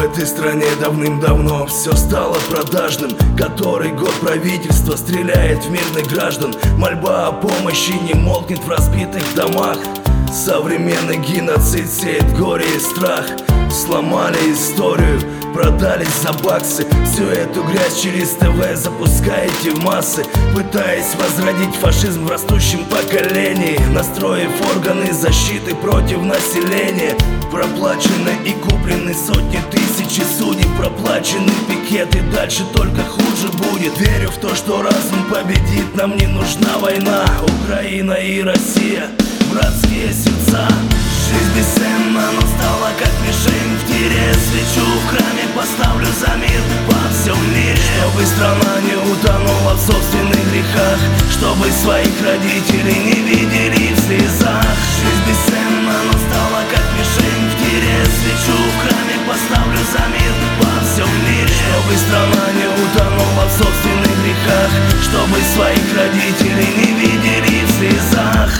этой стране давным-давно все стало продажным. Который год правительство стреляет в мирных граждан. Мольба о помощи не молкнет в разбитых домах. Современный геноцид сеет горе и страх. Сломали историю, продались за баксы. Всю эту грязь через ТВ запускаете в массы, пытаясь возродить фашизм в растущем поколении, настроив органы защиты против населения. Проплачены и куплены сотни тысяч судей, проплачены пикеты, дальше только хуже будет. Верю в то, что разум победит, нам не нужна война. Украина и Россия, братские сердца. Жизнь бесценна, но стала как мишень в тире. Свечу в храме поставлю за мир во всем мире. Чтобы страна не утонула в собственных грехах, чтобы своих родителей не видели в слезах. Жизнь бесценна, но стала как мишень в тире. Свечу в храме поставлю за мир во всем мире. Чтобы страна не утонула в собственных грехах, чтобы своих родителей не видели в слезах.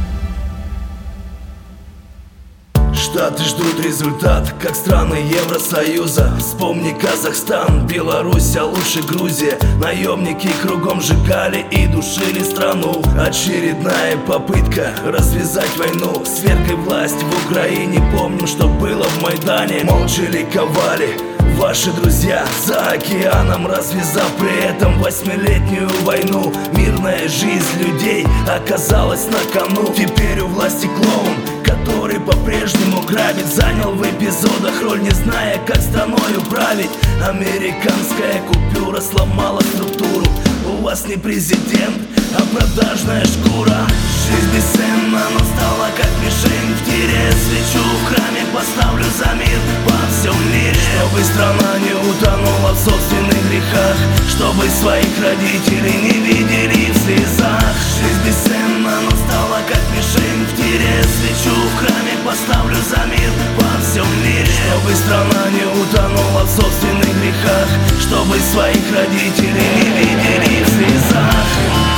Штаты ждут результат, как страны Евросоюза. Вспомни Казахстан, Беларусь, а лучше Грузия. Наемники кругом сжигали и душили страну. Очередная попытка развязать войну. Свергли власть в Украине, помним, что было в Майдане. Молча ликовали ваши друзья за океаном, развязав при этом 8-летнюю войну. Мирная жизнь людей оказалась на кону. Теперь у власти клоун, который по-прежнему грабит, занял в эпизодах роль, не зная, как страной управить. Американская купюра сломала структуру. У вас не президент, а продажная шкура. Жизнь бесценна, но стала как мишень в тире. Свечу в храме поставлю за мир во всем мире. Чтобы страна не утонула в собственных грехах, чтобы своих родителей не видели в слезах. Жизнь бесценна, но стала как мишень в тире. Свечу в храме поставлю за мир во всем мире. Чтобы страна не утонула в собственных грехах, чтобы своих родителей не видели в слезах.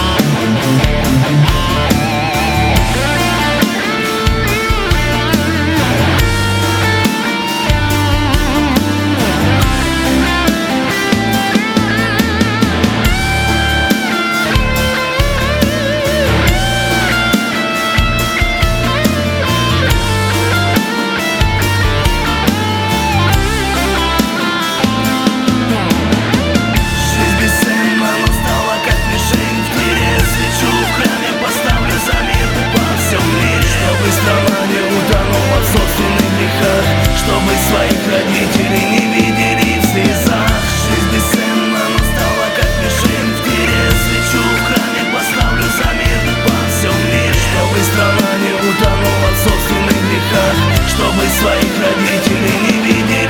Чтобы своих родителей не видели в слезах. Жизнь бесценна, но стала как мишень в тире. Свечу в храме поставлю за мир во всем мире. Чтобы страна не утонула в собственных грехах, чтобы своих родителей не видели